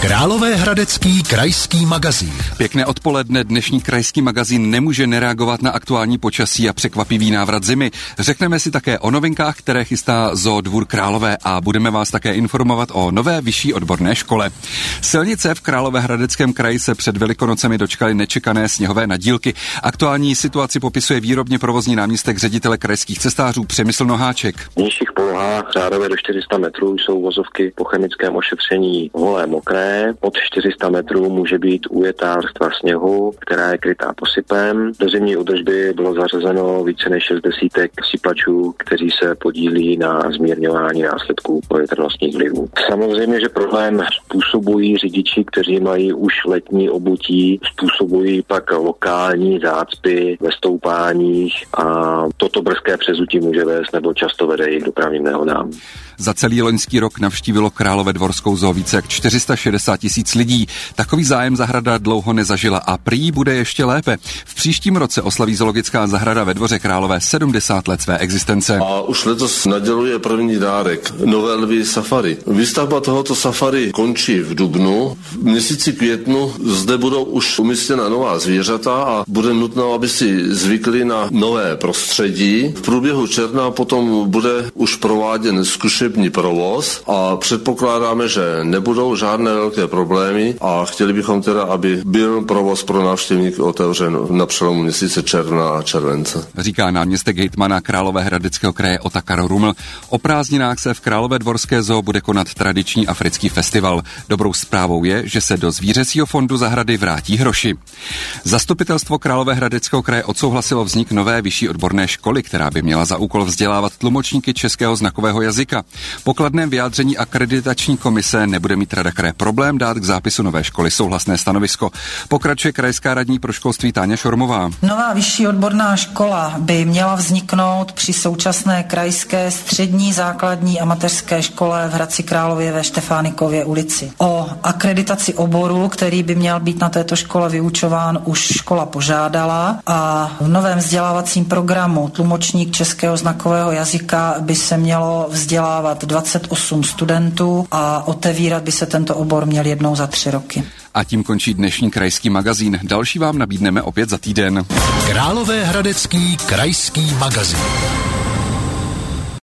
Královéhradecký krajský magazín. Pěkné odpoledne, dnešní krajský magazín nemůže nereagovat na aktuální počasí a překvapivý návrat zimy. Řekneme si také o novinkách, které chystá Zoodvůr Králové a budeme vás také informovat o nové vyšší odborné škole. Silnice v Královéhradeckém kraji se před Velikonocemi dočkaly nečekané sněhové nadílky. Aktuální situaci popisuje výrobně provozní náměstek ředitele krajských cestářů Přemysl Noháček. V nižších polohách řádově do 400 metrů jsou vozovky po chemickém ošetření holé mokré. Od 400 metrů může být ujetá vrstva sněhu, která je krytá posypem. Do zimní údržby bylo zařazeno více než 60 sypačů, kteří se podílí na zmírňování následků povětrnostních vlivů. Samozřejmě, že problém způsobují řidiči, kteří mají už letní obutí, způsobují pak lokální zácpy ve stoupáních a toto brzké přezutí může vést nebo často vede i k dopravním nehodám. Za celý loňský rok navštívilo Královédvorskou zoo více jak 460 000 lidí. Takový zájem zahrada dlouho nezažila a prý bude ještě lépe. V příštím roce oslaví zoologická zahrada ve Dvoře Králové 70 let své existence. A už letos naděluje první dárek, nové lví safari. Výstavba tohoto safari končí v dubnu. V měsíci květnu zde budou už umístěna nová zvířata a bude nutno, aby si zvykli na nové prostředí. V průběhu června potom bude už prováděn zkušební provoz a předpokládáme, že nebudou žádné velké problémy a chtěli bychom teda, aby byl provoz pro návštěvníky otevřen na přelomu měsíce června a července. Říká náměstek hejtmana Královéhradeckého kraje Otakar Ruml. O prázdninách se v Královédvorské zoo bude konat tradiční africký festival. Dobrou zprávou je, že se do zvířecího fondu zahrady vrátí hroši. Zastupitelstvo Královéhradeckého kraje odsouhlasilo vznik nové vyšší odborné školy, která by měla za úkol vzdělávat tlumočníky českého znakového jazyka. Po kladném vyjádření akreditační komise nebude mít rada kraje problém dát k zápisu nové školy souhlasné stanovisko. Pokračuje krajská radní pro školství Táňa Šormová. Nová vyšší odborná škola by měla vzniknout při současné krajské střední, základní a mateřské škole v Hradci Králové ve Štefánikově ulici. O akreditaci oboru, který by měl být na této škole vyučován, už škola požádala a v novém vzdělávacím programu tlumočník českého znakového jazyka by se mělo vzdělávat 28 studentů a otevírat by se tento obor měl jednou za 3 roky. A tím končí dnešní krajský magazín. Další vám nabídneme opět za týden. Královéhradecký krajský magazín.